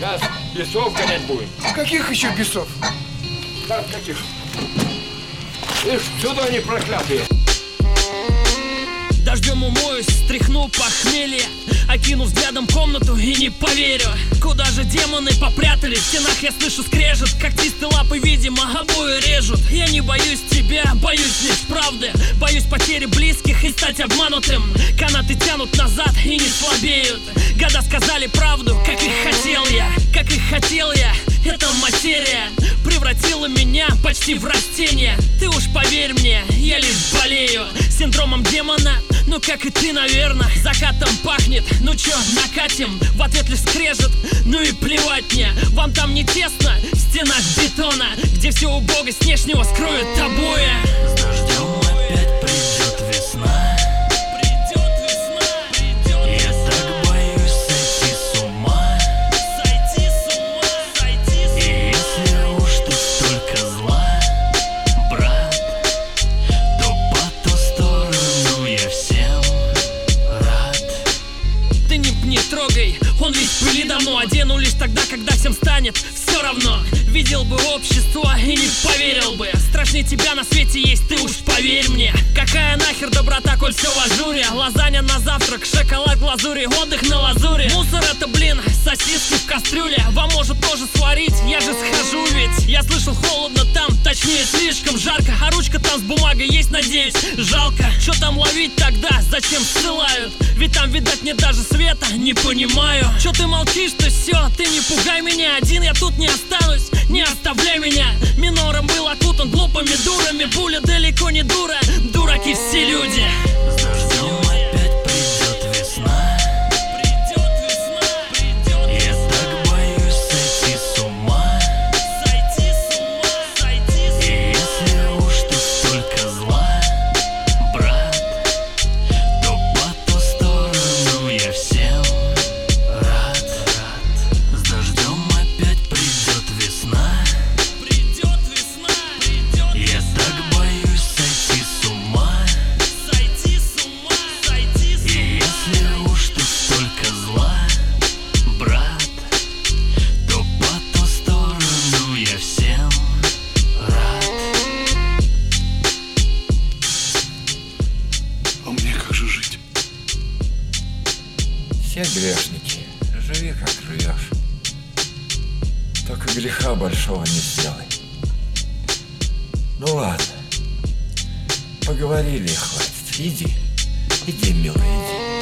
Сейчас бесов гонять будем. Каких еще бесов? Как каких? Ишь, сюда они проклятые. Дождем умоюсь, стряхну похмелье, окину взглядом комнату и не поверю. Куда же демоны попрятались? В стенах я слышу скрежет, когтистые лапы, видимо, обои режут. Я не боюсь тебя, боюсь лишь правды. Боюсь потери близких и стать обманутым. Канаты тянут назад и не слабеют. Года сказали правду, как их хотел я. Как их хотел я. Эта материя превратила меня почти в растение. Ты уж поверь мне, я лишь болею синдромом демона, ну как и ты, наверно. Закатом пахнет, ну чё, накатим? В ответ лишь скрежет, ну и плевать мне. Вам там не тесно, в стенах бетона, где все убогость внешнего скроют обои. С дождем опять придет весна. Он весь в пыли давно, одену лишь тогда, когда всем станет все равно. Видел бы общество и не поверил бы. Страшнее тебя на свете есть, ты уж поверь мне. Какая нахер доброта, коль все в ажуре. Лазанья на завтрак, шоколад в глазури, отдых на лазуре. Мусор это, блин, сосиски в кастрюле. Вам может тоже сварить, я же схожу ведь. Я слышал, холодно там, точнее слишком жарко. А ручка там с бумагой есть, надеюсь, жалко. Что там ловить тогда, зачем ссылают? Ведь там, видать, нет даже света, не понимаю. Чё ты молчишь, то все, ты не пугай меня. Один я тут не останусь, не оставляй меня. Минором был окутан глупыми дурами. Пуля далеко не дура, дураки все люди. С дождем опять придет весна. Я так боюсь сойти с ума. И если уж ты столько зла, брат, то по ту сторону я всем рад. С дождем опять придет весна. Я так боюсь сойти с ума. И если уж ты столько зла, брат, то по ту сторону я всем рад. А мне как же жить? Все грешники, живи как живешь. Только греха большого не сделай. Ну ладно, поговорили и хватит. Иди, милый, иди.